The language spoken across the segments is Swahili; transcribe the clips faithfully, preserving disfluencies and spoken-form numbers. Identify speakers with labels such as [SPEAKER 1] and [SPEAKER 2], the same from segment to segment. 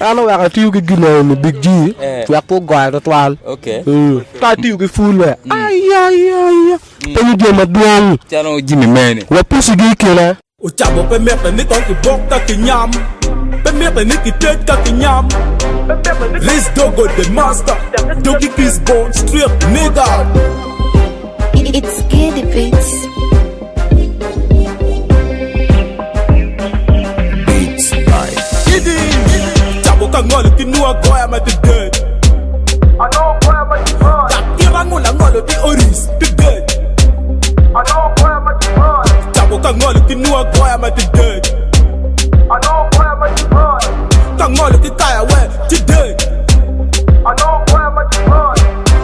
[SPEAKER 1] Ano waka tiu ki gina ni Big G. Wak po gwa to twal.
[SPEAKER 2] Okay.
[SPEAKER 1] Ta tiu ki full we. Ay ay ay. Tani je madwang.
[SPEAKER 2] Chano Jimmy Mane.
[SPEAKER 1] Wa pusi gi kila.
[SPEAKER 3] O chabo pe merde ni kon ki bok ka ki nyam. Pe merde ni ki tet ka ki nyam. Riz dogo the master. Dogi kiss bone straight nigga.
[SPEAKER 4] It's Giddy Beats.
[SPEAKER 3] Beats by Giddy. Chabo ka ngolo ki nuwa goya ma the dead. I know goya ma the dead. Ya tira ngula ngolo di oris the dead. I know goya ma the dead. Chabo ka ngolo ki nuwa goya ma the dead. I know goya ma the dead. Ka ngolo ki kaya we the dead. I know goya ma the dead.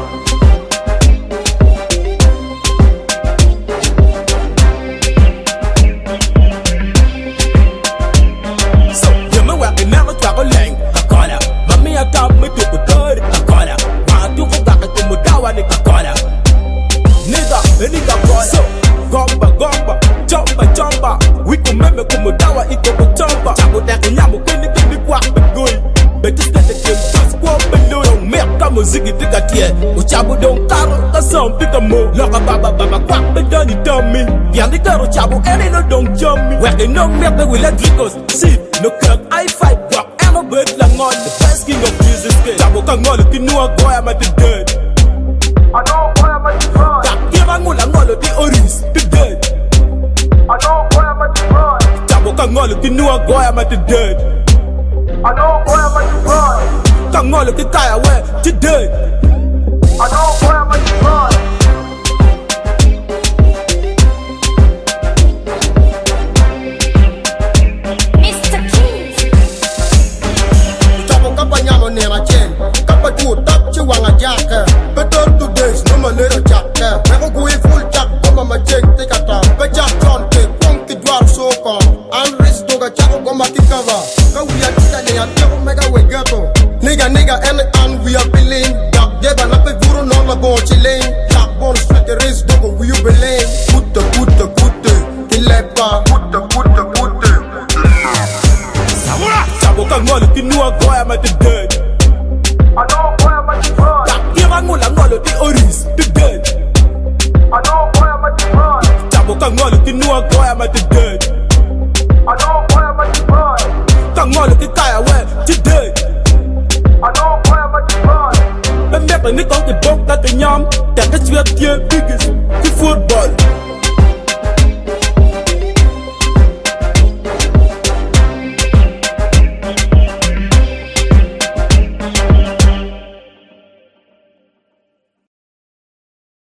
[SPEAKER 3] Ziggy tika tie, uchabu don karo, kasam pika mo. Loka baba baba kwak bedani dummy. Yandi karo chabu eni no don jummy. Weke no mepe we let drikos. See, no kirk I fight rock. I'm a bird lang on the best king of music. Chabu ka ngolo kinua goya ma the dead. I know goya ma the dead. Tak kira ngula ngolo di oris the dead. I know goya ma the dead. Chabu ka ngolo kinua goya ma the dead. I know goya ma the dead. Kangolo ki kaya we today. I know where my God.
[SPEAKER 4] Mister Keys.
[SPEAKER 5] Chabo kapanya mo ne ma chen. Kapatu tap chiwanga jaka. Better to days no ma little chaka. Never go full chak goma ma chen take ata. Be chak ton te punki dwar so ko. An risk to ga chako goma ki cover. Ka we are tita ne ya chako mega we gato. Nigga, nigga, and and we are feeling. Dak deba na pe vuru no la bon chilling. Dak bon straight the wrist dogo we you belay. Kutte, kutte, kutte, kilepa. Kutte, kutte, kutte.
[SPEAKER 3] Sabura, sabo ka ngolo kinua goya ma the dead. I know goya ma the dead. Dak kira ngula ngolo di oris the dead. I know goya ma the dead. Sabo ka ngolo kinua goya ma the dead. I know goya ma the dead. Ka ngolo ki kaya we the dead. I know where my God. But never Nick on the book that the yam that the sweat here biggest the football.